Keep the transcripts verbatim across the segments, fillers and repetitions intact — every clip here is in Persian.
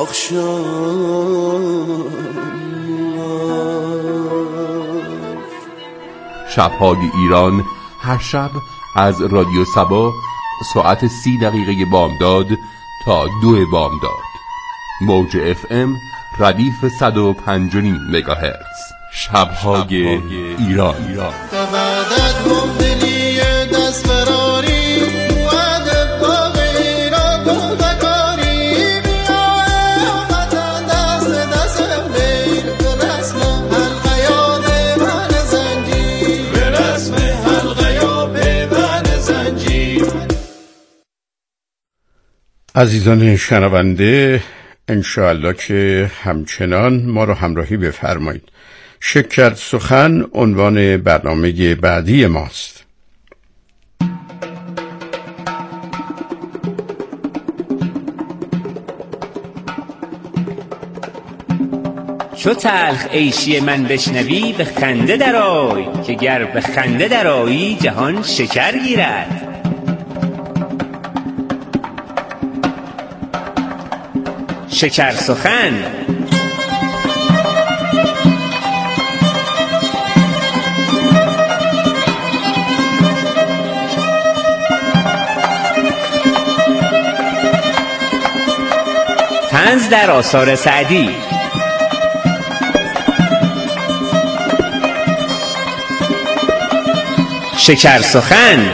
آخشام. شب‌های ایران هر شب از رادیو صبا ساعت سی دقیقه بامداد تا دو بامداد. موج اف ام ردیف صد و پنج و نیم مگاهرتز. شب‌های ایران. عزیزان شنونده، انشاءالله که همچنان ما رو همراهی بفرمایید. شکر سخن عنوان برنامه بعدی ماست. چو تلخ عیشی من بشنوی به خنده درآی، که گر به خنده درآیی جهان شکر گیرد. شکر سخن. طنز در آثار سعدی. شکر سخن.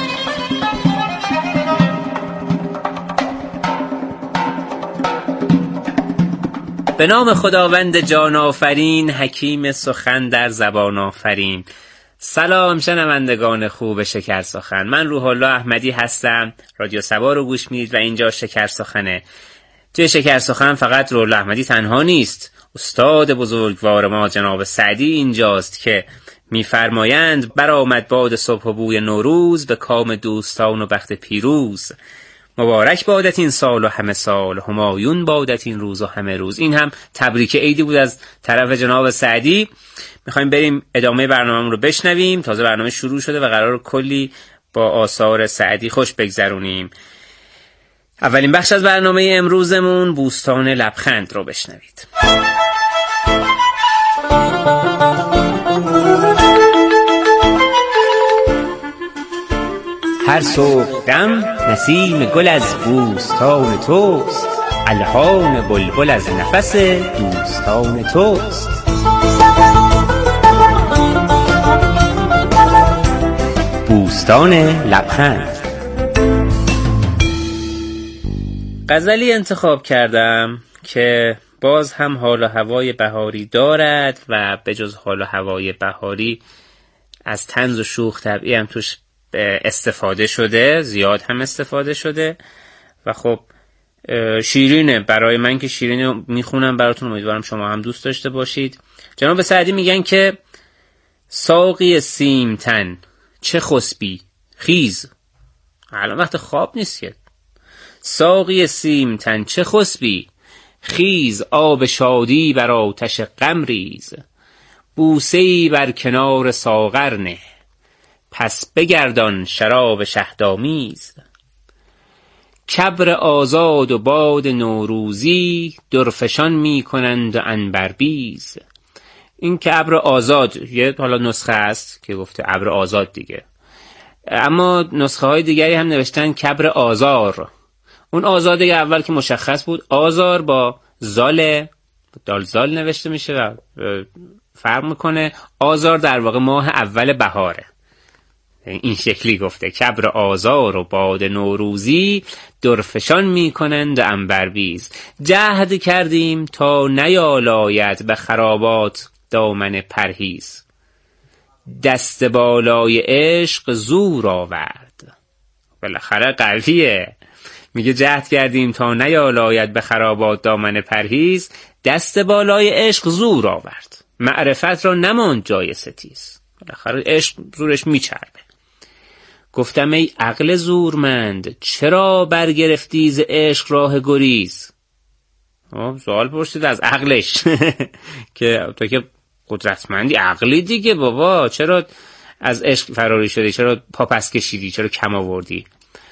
به نام خداوند جان آفرین، حکیم سخن در زبان آفرین. سلام شنوندگان خوب شکر سخن، من روح الله احمدی هستم. رادیو صبا رو گوش میدید و اینجا شکر سخنه. توی شکر سخن فقط روح الله احمدی تنها نیست، استاد بزرگوار ما جناب سعدی اینجاست که میفرمایند برآمد باد صبح و بوی نوروز، به کام دوستان و بخت پیروز. مبارک بادت این سال و همه سال، همایون بادت این روز و همه روز. این هم تبریک عیدی بود از طرف جناب سعدی. میخوایم بریم ادامه برنامه رو بشنویم. تازه برنامه شروع شده و قرار کلی با آثار سعدی خوش بگذرونیم. اولین بخش از برنامه امروزمون بوستان لبخند رو بشنوید. هر صبحدم نسیم گل از بوستان توست، الحان بلبل از نفس دوستان توست. بوستان لبخند. غزلی انتخاب کردم که باز هم حال و هوای بهاری دارد و به جز حال و هوای بهاری از طنز و شوخ طبعی هم توش استفاده شده، زیاد هم استفاده شده و خب شیرینه برای من که شیرینه میخونم براتون. امیدوارم شما هم دوست داشته باشید. جناب سعدی میگن که ساقی سیمتن چه خسبی خیز. الان وقت خواب نیست که. ساقی سیمتن چه خسبی خیز، آب شادی بر آتش غم ریز. بوسه‌ای بر کنار ساغر نه، پس بگردان شراب شهدآمیز. کبر آزاد و باد نوروزی، درفشان می کنند و عنبربیز. این که ابر آزاد یه حالا نسخه است که گفته ابر آزاد دیگه، اما نسخه های دیگری هم نوشتن کبر آزار. اون آزاد دیگه اول که مشخص بود، آزار با زال دال زال نوشته میشه و فرق میکنه. آزار در واقع ماه اول بهاره. این شکلی گفته کبر آزار و باد نوروزی، درفشان می کنند عنبربیز. جهد کردیم تا نیالاید به خرابات دامن پرهیز. دست بالای عشق زور آورد. بالاخره قویه. میگه جهد کردیم تا نیالاید به خرابات دامن پرهیز، دست بالای عشق زور آورد. معرفت را نماند جای ستیز. بالاخره عشق زورش میچربه. گفتم ای عقل زورمند، چرا برگرفتی ز عشق راه گریز؟ سوال پرسید از عقلش که تو که قدرتمندی عقلی دیگه بابا، چرا از عشق فراری شدی؟ چرا پا پس کشیدی؟ چرا کم آوردی؟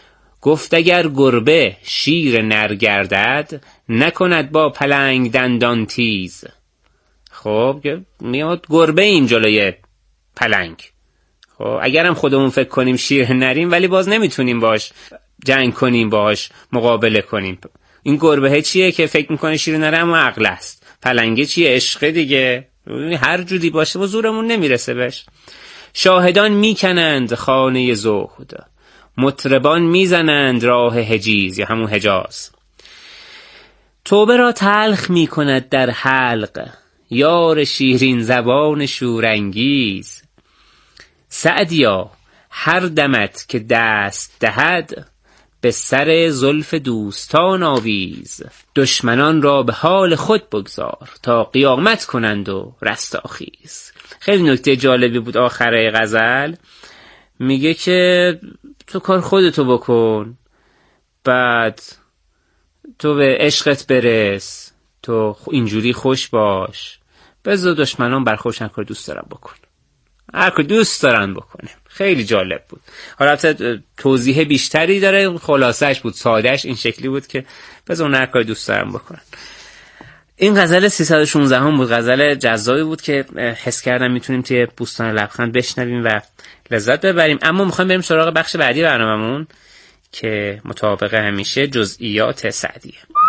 گفت اگر گربه شیر نر گردد، نکند با پلنگ دندان تیز. خب میاد گربه این جلوی پلنگ. خب اگرم خودمون فکر کنیم شیر نریم، ولی باز نمیتونیم باش جنگ کنیم، باش مقابله کنیم. این گربه چیه که فکر میکنه شیر نره، اما عقل است. پلنگه چیه؟ عشق دیگه. هر جوری باشه با زورمون نمیرسه بهش. شاهدان میکنند خانه زهد، مطربان میزنند راه حجیز یا همون حجاز. توبه را تلخ میکند در حلق، یار شیرین زبان شورانگیز. سعدیا هر دمت که دست دهد، به سر زلف دوستان آویز. دشمنان را به حال خود بگذار، تا قیامت کنند و رستاخیز. خیلی نکته جالبی بود آخره غزل. میگه که تو کار خودتو بکن، بعد تو به عشقت برس، تو اینجوری خوش باش، بذار دشمنان برخوش هر کار دوست دارن بکن، هر کار دوست دارن بکنه. خیلی جالب بود. حالا البته توضیح بیشتری داره، خلاصش بود، سادهش این شکلی بود که بذار هر کار دوست دارن بکنن. این غزل سیصد و شانزده هم بود. غزل جذابی بود که حس کردم میتونیم توی بوستان لبخند بشنویم و لذت ببریم. اما میخوایم بریم سراغ بخش بعدی برنامه‌مون که مطابق همیشه جزئیات سعدیه.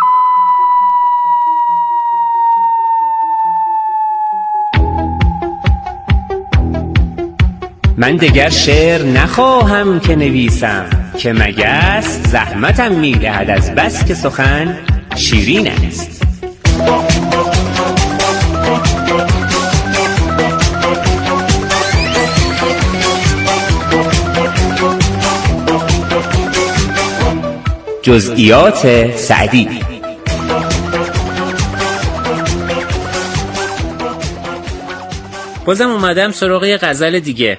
من دگر شعر نخواهم که نویسم، که مگس زحمتم میدهد از بس که سخن شیرین است. جزئیات سعدی. بازم اومدم سراغ یه غزل دیگه.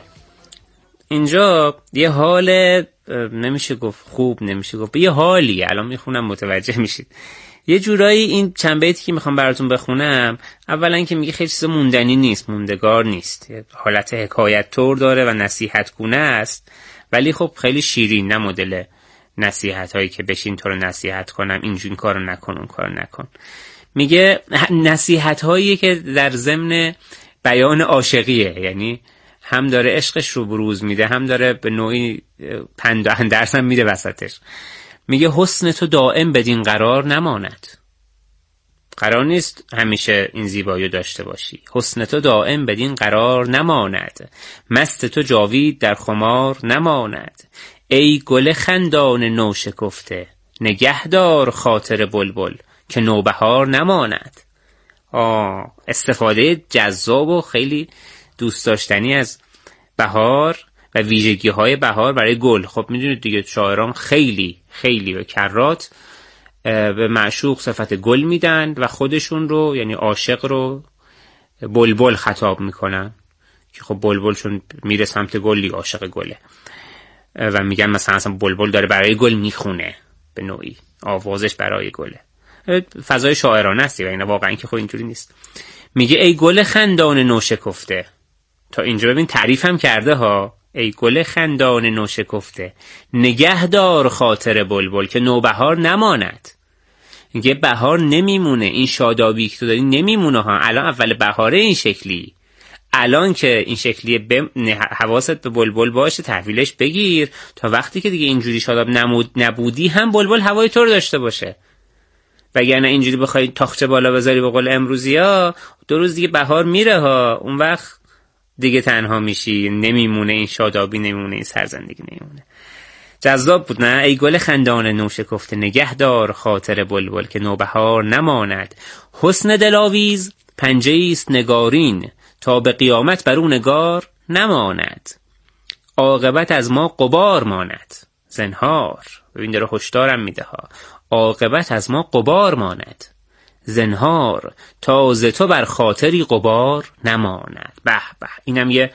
اینجا یه حال نمیشه گفت خوب، نمیشه گفت یه حالیه، الان میخونم متوجه میشید. یه جورایی این چند بیتی که میخوام براتون بخونم، اولا که میگه خیلی چیز موندنی نیست، موندگار نیست، حالت حکایت طور داره و نصیحت گونه است، ولی خب خیلی شیرین، نه مدل نصیحت هایی که بشین تو رو نصیحت کنم اینجوری کارو نکن اون کارو نکن. میگه نصیحت هایی که در ضمن بیان عاشقیه، یعنی هم داره عشقش رو بروز میده، هم داره به نوعی پند و اندرس هم میده وسطش. میگه حسن تو دائم بدین قرار نماند. قرار نیست همیشه این زیبایی داشته باشی. حسن تو دائم بدین قرار نماند، مست تو جاوید در خمار نماند. ای گل خندان نو شکفته، نگهدار خاطر بلبل که نوبهار نماند. آه استفاده جذاب و خیلی دوست داشتنی از بهار و ویژگی های بهار برای گل. خب میدونید دیگه شاعران خیلی خیلی به کرات به معشوق صفت گل میدن و خودشون رو یعنی عاشق رو بلبل خطاب میکنن که خب بلبل چون میره سمت گلی عاشق گله و میگن مثلا اصلا بلبل داره برای گل میخونه، به نوعی آوازش برای گله. فضای شاعرانه است و اینا واقعا که خب اینجوری نیست. میگه ای گل خندان نوشکفته. تا اینجا ببین تعریف هم کرده ها. ای گل خندان نوشکفته، نگهدار خاطر بلبل که نوبهار نماند. میگه بهار نمیمونه، این شادابی که تو داری نمیمونه ها. الان اول بهاره این شکلی، الان که این شکلیه بم... حواست به بلبل باشه، تحویلش بگیر تا وقتی که دیگه اینجوری شاداب نمود... نبودی هم بلبل هوای تو رو داشته باشه. وگرنه اینجوری بخوای تاخچه بالا بذاری به قول امروزی ها، دو روز دیگه بهار میره ها، اون وقت دیگه تنها میشی، نمیمونه این شادابی، نمیمونه این سرزندگی، نمیمونه. جذاب بود نه؟ ای گل خندان نوشکفته، نگهدار خاطر بلبل که نوبهار نماند. حسن دلاویز پنجه ایست نگارین، تا به قیامت بر اون نگار نماند. عاقبت از ما غبار ماند، زنهار. ببین داره هشدارم میده ها. عاقبت از ما غبار ماند، زنهار. تا ز تو بر خاطری غبار نماند. به به، اینم یه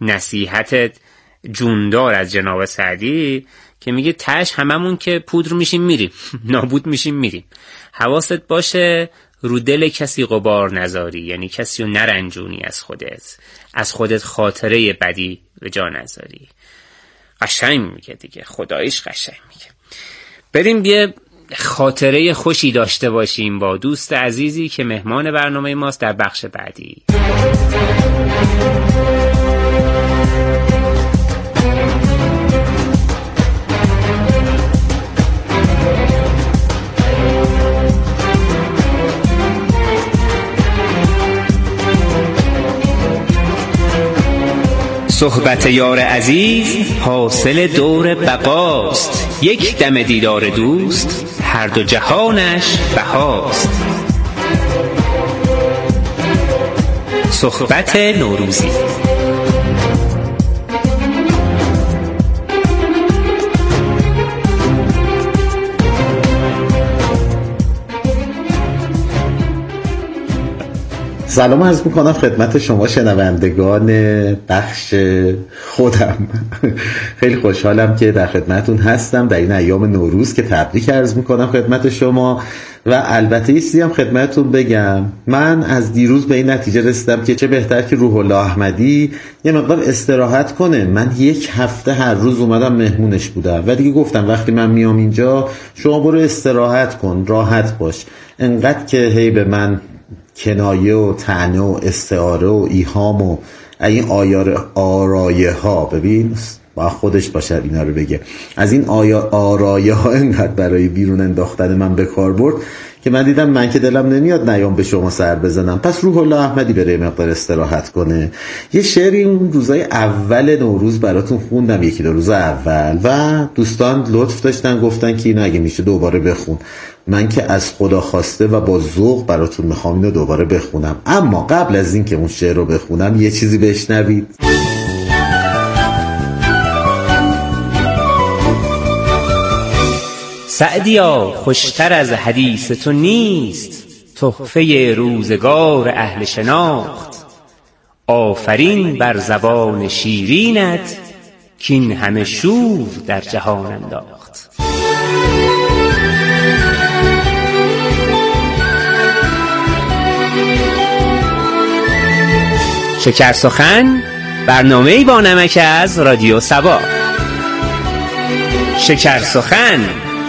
نصیحت جوندار از جناب سعدی که میگه تش هممون که پودر میشیم میریم، نابود میشیم میریم. حواست باشه رو دل کسی غبار نذاری، یعنی کسی رو نرنجونی، از خودت از خودت خاطره بدی به جا نذاری. قشنگ میگه دیگه، خداییش قشنگ میگه. بریم یه خاطره خوشی داشته باشیم با دوست عزیزی که مهمان برنامه ماست در بخش بعدی. صحبت یار عزیز حاصل دور بقاست، یک دم دیدار دوست هر دو جهانش بهاست. صحبت نوروزی. سلام عرض میکنم خدمت شما شنوندگان بخش خودم. خیلی خوشحالم که در خدمتون هستم در این ایام نوروز که تبریک عرض میکنم خدمت شما. و البته یه چیزی هم خدمتتون بگم، من از دیروز به این نتیجه رسیدم که چه بهتر که روح الله احمدی یه مقدار استراحت کنه. من یک هفته هر روز اومدم مهمونش بودم و دیگه گفتم وقتی من میام اینجا شما برو استراحت کن، راحت باش. انقدر که هی به من کنایه و طعنه و استعاره و ایهام و این آیار آرایه ها، ببین با خودش باشه اینا رو بگه، از این آیا آرایه ها انقدر برای بیرون انداختن من به کار برد که من دیدم من که دلم نمیاد نیام به شما سر بزنم، پس روح الله احمدی بره مقدار استراحت کنه. یه شعری اون روزای اول نوروز براتون خوندم، یکی دو روز اول، و دوستان لطف داشتن گفتن که اینو اگه میشه دوباره بخون. من که از خدا خواسته و با ذوق براتون میخوام اینو دوباره بخونم. اما قبل از این که اون شعر رو بخونم یه چیزی بشنوید. سعدیا خوشتر از حدیث تو نیست، تحفه روزگار اهل شناخت. آفرین بر زبان شیرینت، کین همه شور در جهان انداخت. شکر سخن، برنامه‌ای با نمک از رادیو صبا. شکر سخن.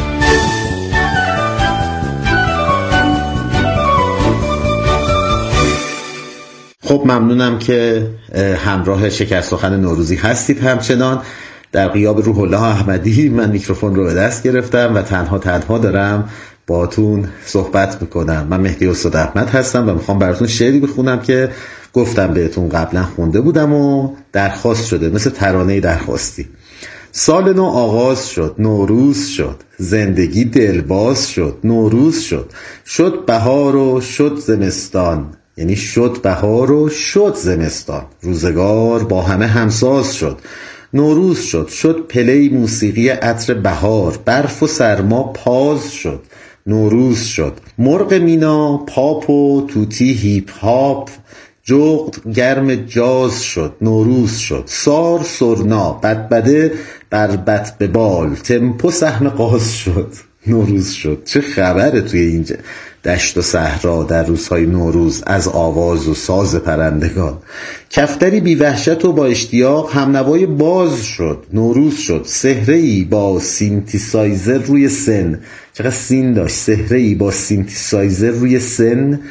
خب ممنونم که همراه شکر سخن نوروزی هستید. همچنان در غیاب روح الله احمدی من میکروفون رو به دست گرفتم و تنها تنها دارم باتون صحبت میکنم. من مهدی استاد احمد هستم و میخوام براتون شعری بخونم که گفتم بهتون قبلا خونده بودم و درخواست شده، مثل ترانه درخواستی. سال نو آغاز شد، نوروز شد، زندگی دلباز شد، نوروز شد. شد بهار و شد زمستان، یعنی شد بهار و شد زمستان. روزگار با همه همساز شد، نوروز شد. شد پلی موسیقی عطر بهار، برف و سرما پاز شد، نوروز شد. مرغ مینا پاپ و توتی هیپ هاپ، جغد گرم جاز شد، نوروز شد. سار سرنا بدبده بربط به بال، تمپو سهم قاز شد، نوروز شد. چه خبره توی اینجا دشت و صحرا در روزهای نوروز از آواز و ساز پرندگان. کفتری بی وحشت و با اشتیاق همنوای باز شد، نوروز شد. سحره‌ای با سینتیسایزر روی سن، چقدر سین داشت، سحره‌ای با سینتیسایزر روی سن،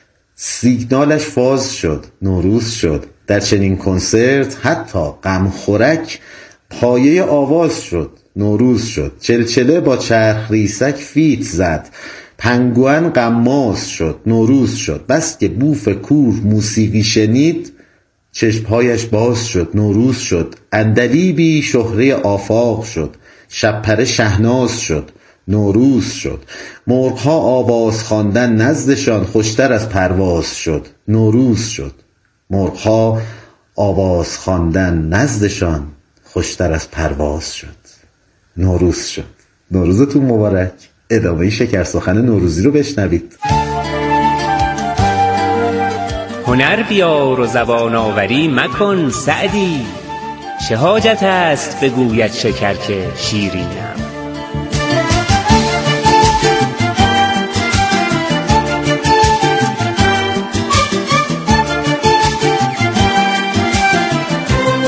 سیگنالش فاز شد، نوروز شد. در چنین کنسرت حتی غمخورک پایه آواز شد، نوروز شد. چلچله با چرخ ریسک فیت زد، پنگوئن غماز شد، نوروز شد. بس که بوف کور موسیقی شنید، چشمهایش باز شد، نوروز شد. عندلیبی شهره آفاق شد، شبپره شهناز شد، نوروز شد. مرغها آواز خواندن نزدشان، خوشتر از پرواز شد، نوروز شد. مرغها آواز خواندن نزدشان، خوشتر از پرواز شد، نوروز شد. نوروزتون مبارک. ادامه شکر سخن نوروزی رو بشنوید. هنر بیار و زبان آوری مکن سعدی، چه حاجت است بگوید شکر که شیرینم.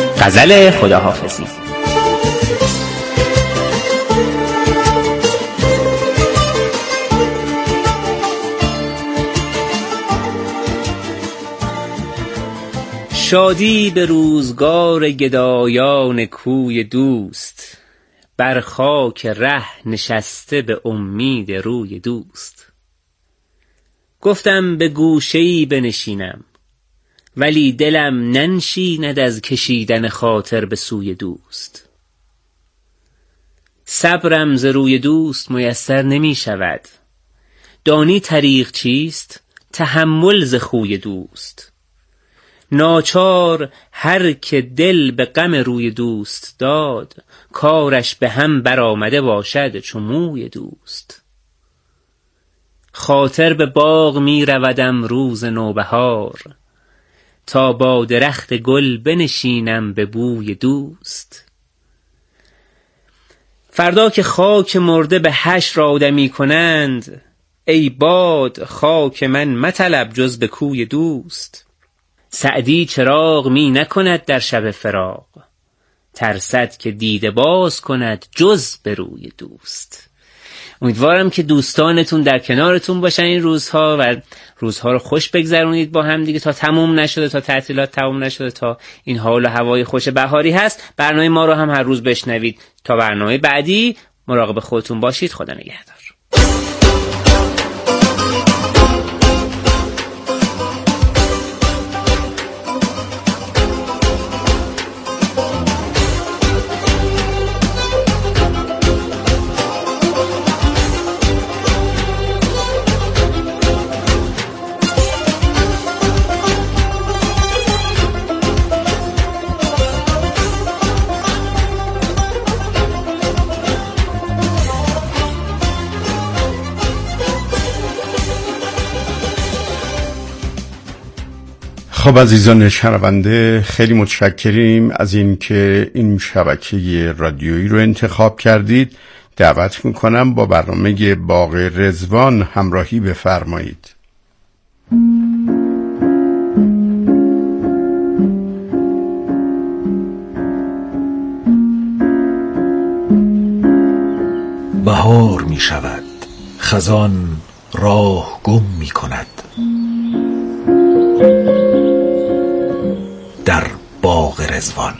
غزل خداحافظی. شادی به روزگار گدایان کوی دوست، بر خاک ره نشسته به امید روی دوست. گفتم به گوشه‌ای بنشینم، ولی دلم ننشیند از کشیدن خاطر به سوی دوست. صبرم ز روی دوست میسر نمی شود، دانی طریق چیست؟ تحمل ز خوی دوست. ناچار هر که دل به غم روی دوست داد، کارش به هم برآمده باشد چو موی دوست. خاطر به باغ می رودم روز نوبهار، تا با درخت گل بنشینم به بوی دوست. فردا که خاک مرده به حشر آدمی کنند، ای باد خاک من مطلب جز به کوی دوست. سعدی چراغ می نکند در شب فراق، ترسد که دیده باز کند جز به روی دوست. امیدوارم که دوستانتون در کنارتون باشن این روزها و روزها رو خوش بگذرونید با هم دیگه، تا تموم نشده، تا تعطیلات تموم نشده، تا این حال و هوای خوش بهاری هست. برنامه ما رو هم هر روز بشنوید. تا برنامه بعدی مراقب خودتون باشید. خدا نگهدار. خب عزیزان شنونده، خیلی متشکریم از این که این شبکه رادیویی رو انتخاب کردید. دعوت میکنم با برنامه باغ رضوان همراهی بفرمایید. بهار می شود، خزان راه گم می کند، در باغ رضوان.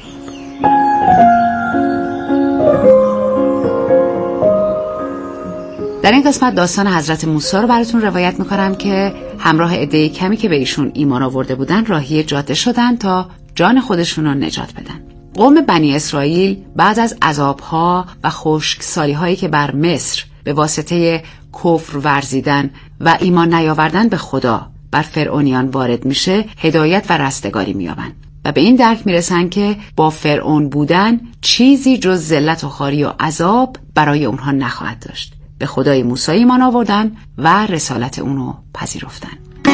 در این قسمت داستان حضرت موسی رو براتون روایت میکنم که همراه عده کمی که به ایشون ایمان آورده بودن راهی جاده شدن تا جان خودشون رو نجات بدن. قوم بنی اسرائیل بعد از عذابها و خشکسالی هایی که بر مصر به واسطه کفر ورزیدن و ایمان نیاوردن به خدا بر فرعونیان وارد میشه، هدایت و رستگاری مییابن و به این درک میرسن که با فرعون بودن چیزی جز ذلت و خواری و عذاب برای اونها نخواهد داشت. به خدای موسی ایمان آوردن و رسالت اونو پذیرفتن.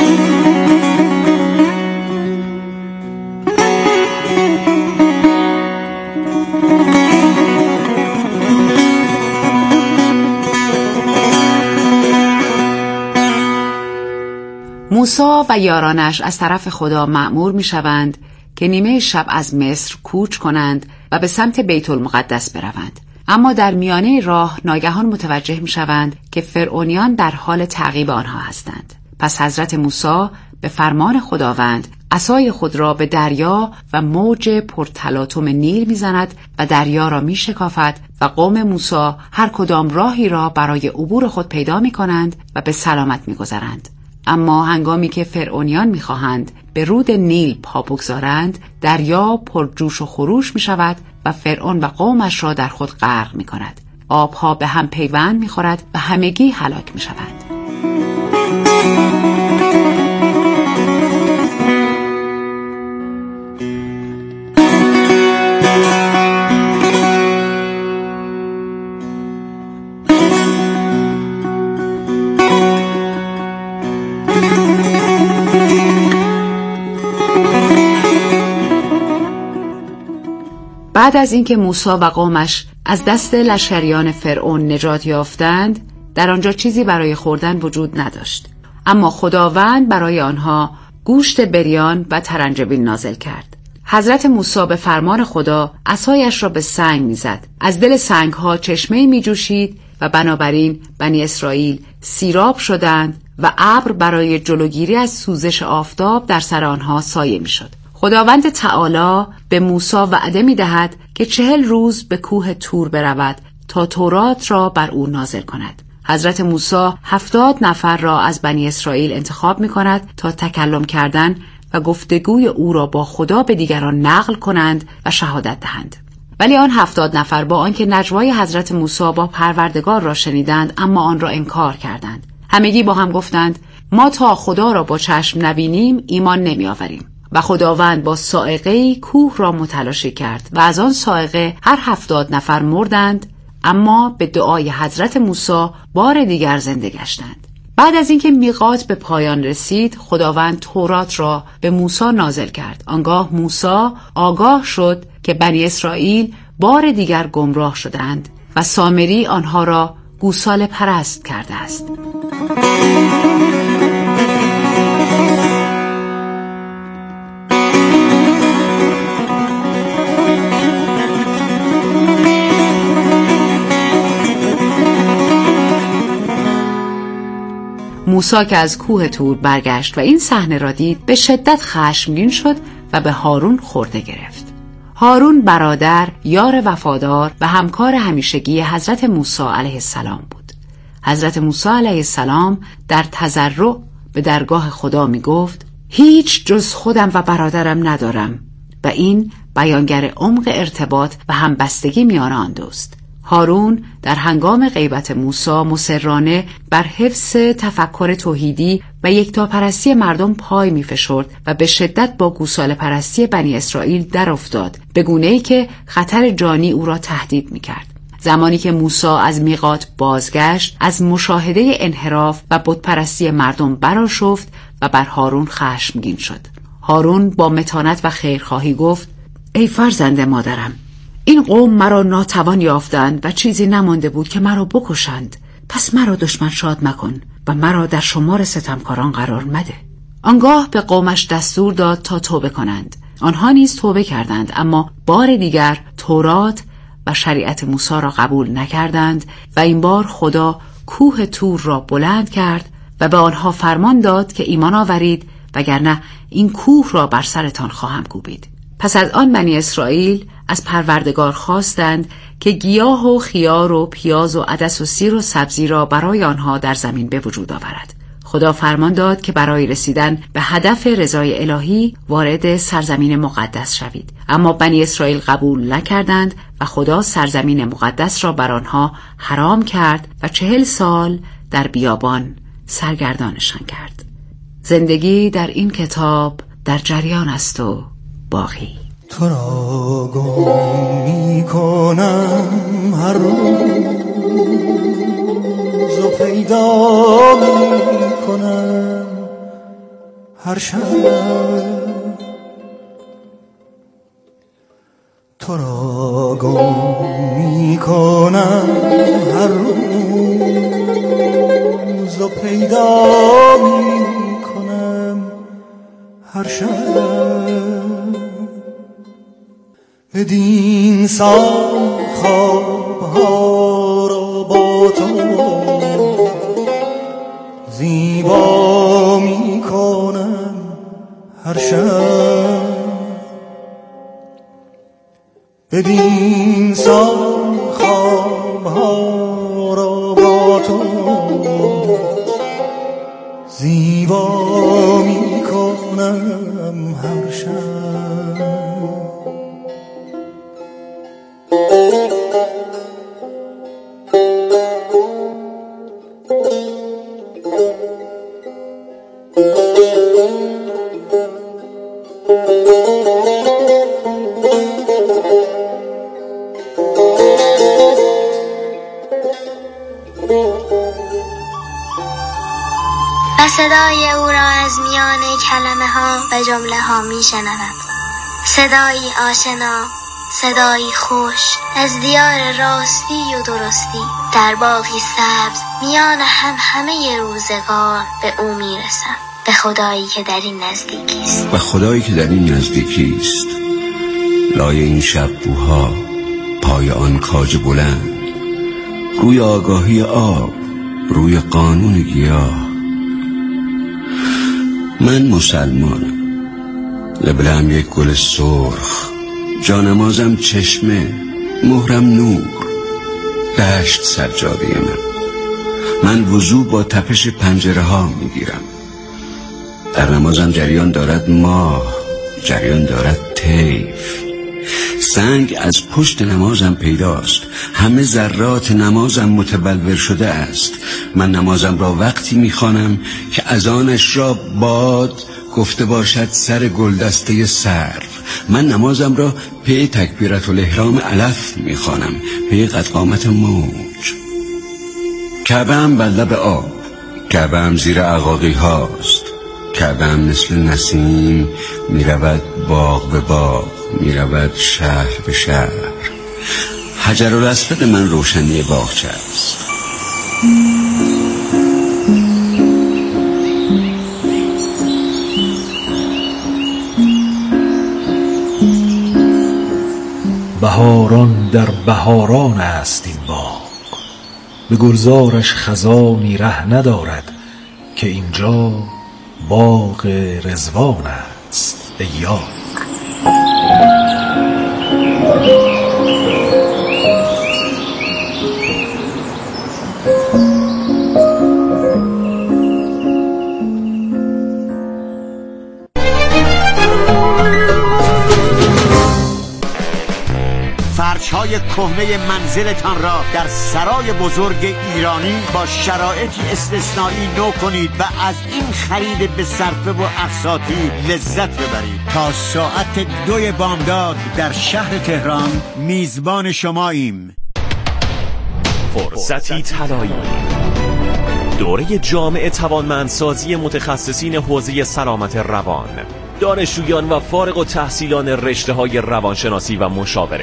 موسی و یارانش از طرف خدا مأمور میشوند که نیمه شب از مصر کوچ کنند و به سمت بیت المقدس بروند. اما در میانه راه ناگهان متوجه میشوند که فرعونیان در حال تعقیب آنها هستند. پس حضرت موسی به فرمان خداوند عصای خود را به دریا و موج پرتلاطم نیل میزند و دریا را میشکافد و قوم موسی هر کدام راهی را برای عبور خود پیدا میکنند و به سلامت میگذرند. اما هنگامی که فرعونیان میخواهند به رود نیل پا بگذارند، دریا پر جوش و خروش میشود و فرعون و قومش را در خود غرق میکند. آبها به هم پیوند میخورد و همگی هلاک میشوند. بعد از اینکه موسی و قومش از دست لشکریان فرعون نجات یافتند، در آنجا چیزی برای خوردن وجود نداشت. اما خداوند برای آنها گوشت بریان و ترنجبیل نازل کرد. حضرت موسی به فرمان خدا عصایش را به سنگ میزد. از دل سنگها چشمه‌ای میجوشید و بنابراین بنی اسرائیل سیراب شدند و ابر برای جلوگیری از سوزش آفتاب در سر آنها سایه میشد. خداوند تعالی به موسی وعده می دهد که چهل روز به کوه طور برود تا تورات را بر او نازل کند. حضرت موسی هفتاد نفر را از بنی اسرائیل انتخاب می کند تا تکلم کردن و گفتگوی او را با خدا به دیگران نقل کنند و شهادت دهند. ولی آن هفتاد نفر با آنکه نجوای حضرت موسی با پروردگار را شنیدند اما آن را انکار کردند. همگی با هم گفتند ما تا خدا را با چشم نبینیم ایمان نمی آوریم. و خداوند با صاعقه‌ای کوه را متلاشی کرد و از آن صاعقه هر هفتاد نفر مردند، اما به دعای حضرت موسی بار دیگر زنده گشتند. بعد از اینکه میقات به پایان رسید، خداوند تورات را به موسی نازل کرد. آنگاه موسی آگاه شد که بنی اسرائیل بار دیگر گمراه شدند و سامری آنها را گوساله پرست کرده است. موسی که از کوه طور برگشت و این صحنه را دید به شدت خشمگین شد و به هارون خورده گرفت. هارون برادر، یار وفادار و همکار همیشگی حضرت موسی علیه السلام بود. حضرت موسی علیه السلام در تضرع به درگاه خدا می گفت هیچ جز خودم و برادرم ندارم و این بیانگر عمق ارتباط و همبستگی میان آن دوست. هارون در هنگام غیبت موسی مصرانه بر حفظ تفکر توحیدی و یکتاپرستی مردم پای می فشرد و به شدت با گوساله پرستی بنی اسرائیل در افتاد، به گونه‌ای که خطر جانی او را تهدید می کرد. زمانی که موسی از میقات بازگشت، از مشاهده انحراف و بتپرستی مردم برآشفت و بر هارون خشمگین شد. هارون با متانت و خیرخواهی گفت ای فرزند مادرم، این قوم مرا ناتوان یافتند و چیزی نمانده بود که مرا بکشند، پس مرا دشمن شاد مکن و مرا در شمار ستمکاران قرار مده. آنگاه به قومش دستور داد تا توبه کنند. آنها نیز توبه کردند، اما بار دیگر تورات و شریعت موسی را قبول نکردند و این بار خدا کوه طور را بلند کرد و به آنها فرمان داد که ایمان آورید وگرنه این کوه را بر سرتان خواهم کوبید. پس از آن بنی اسرائیل از پروردگار خواستند که گیاه و خیار و پیاز و عدس و سیر و سبزی را برای آنها در زمین به وجود آورد. خدا فرمان داد که برای رسیدن به هدف رضای الهی وارد سرزمین مقدس شوید، اما بنی اسرائیل قبول نکردند و خدا سرزمین مقدس را بر آنها حرام کرد و چهل سال در بیابان سرگردانشان کرد. زندگی در این کتاب در جریان است و باقی. تو را گم می کنم هر روز و پیدا می کنم هر شب. تو را گم می کنم هر روز و پیدا می کنم هر شب. بدین سان خواب‌ها را با تو زیبا می کنم هر شب. بدین سان خواب‌ها را با تو زیبا می کنم هر شب. و صدای او را از میان کلمه ها و جمله ها می شنوم. صدایی آشنا، صدایی خوش از دیار راستی و درستی در باغی سبز میان هم همه روزگار به او می رسم. به خدایی که در این نزدیکی است. و خدایی که در این نزدیکی است. لای این شب بوها، پای آن کاج بلند، روی آگاهی آب، روی قانون گیاه. من مسلمانم، لبلم یک گل سرخ، جانمازم چشمه، مهرم نور، دشت سجاده من. من وضو با تپش پنجره ها میگیرم. در نمازم جریان دارد ماه، جریان دارد طیف. سنگ از پشت نمازم پیداست، همه ذرات نمازم متبلور شده است. من نمازم را وقتی میخوانم که اذانش را باد گفته باشد سر گلدسته سرو. من نمازم را پی تکبیرت الاحرام علف میخوانم، پی قدقامت موج. کعبه‌ام بر لب آب، کعبه‌ام زیر عقاقی هاست، کعبه‌ام مثل نسیم میرود باغ به باغ، میرود شهر به شهر. حجرالاسود من روشنی باغچه است. بهاران در بهاران است این باغ، به گلزارش خزانی ره ندارد که اینجا باغ رضوان است ای یار. فرش‌های کهنه منزلتان را در سرای بزرگ ایرانی با شرایطی استثنایی نو کنید و از این خرید به صرفه و اقساطی لذت ببرید. تا ساعت دوی بامداد در شهر تهران میزبان شماییم. فرصتی طلایی، دوره جامع توانمندسازی متخصصین حوزه سلامت روان، دانشجویان و فارغ التحصیلان رشته‌های روانشناسی و مشاوره،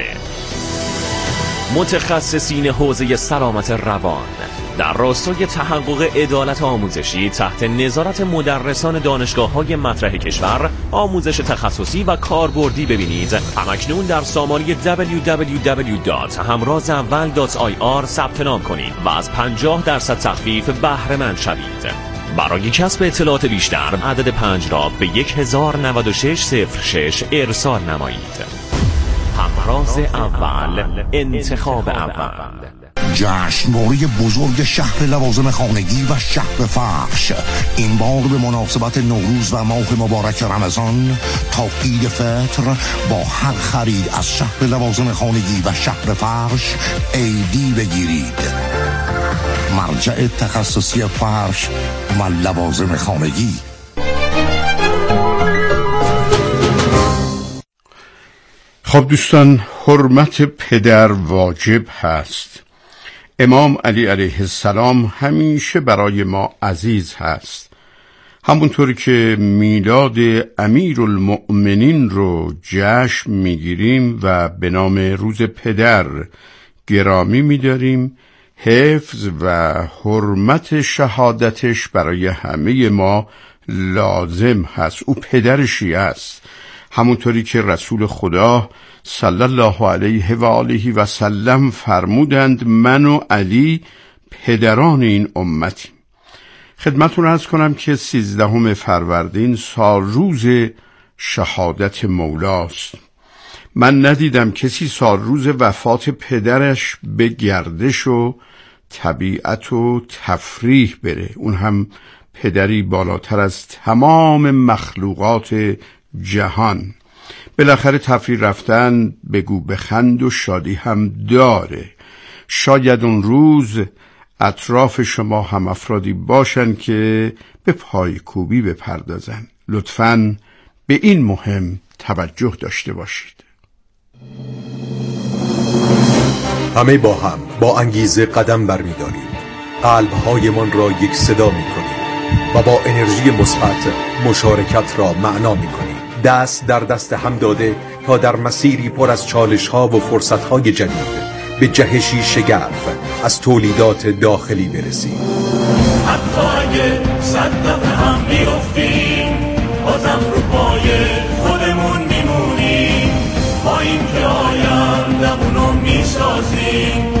متخصصین حوزه سلامت روان در راستای تحقق عدالت آموزشی تحت نظارت مدرسان دانشگاه‌های مطرح کشور. آموزش تخصصی و کاربردی ببینید همکنون در سامانه دبلیو دبلیو دبلیو دات همراز اول دات آی آر ثبت نام کنید و از پنجاه درصد تخفیف بهره مند شوید. برای کسب اطلاعات بیشتر عدد پنج را به یک هزار و نود و شش صفر شش ارسال نمایید. همراز اول، انتخاب اول. جشنواره بزرگ شهر لوازم خانگی و شهر فرش این بار به مناسبت نوروز و ماه مبارک رمضان تا عید فطر با هر خرید از شهر لوازم خانگی و شهر فرش عیدی بگیرید. مرجع تخصصی فرش و لوازم خانگی. خب دوستان، حرمت پدر واجب هست. امام علی علیه السلام همیشه برای ما عزیز هست. همونطوری که میلاد امیرالمؤمنین رو جشن میگیریم و به نام روز پدر گرامی میداریم، حفظ و حرمت شهادتش برای همه ما لازم هست. او پدر شیعه است، همونطوری که رسول خدا صلی الله علیه و آله و سلم فرمودند من و علی پدران این امتیم. خدمتتون عرض کنم که سیزدهم فروردین سال روز شهادت مولاست. من ندیدم کسی سال روز وفات پدرش به گردش و طبیعت و تفریح بره، اون هم پدری بالاتر از تمام مخلوقات جهان. بالاخره تفریح رفتن بگو بخند و شادی هم داره. شاید اون روز اطراف شما هم افرادی باشن که به پایکوبی بپردازن. لطفاً به این مهم توجه داشته باشید. همه با هم با انگیزه قدم برمی‌داریم، قلب‌هایمان را یک صدا می‌کنیم و با انرژی مثبت مشارکت را معنا می‌کنیم. دست در دست هم داده تا در مسیری پر از چالش‌ها و فرصت‌های جدید به جهشی شگرف از تولیدات داخلی برسیم. حتی اگه صد دفعه هم بیفتیم بازم رو پای خودمون میمونیم، با این که آیندمونو میسازیم.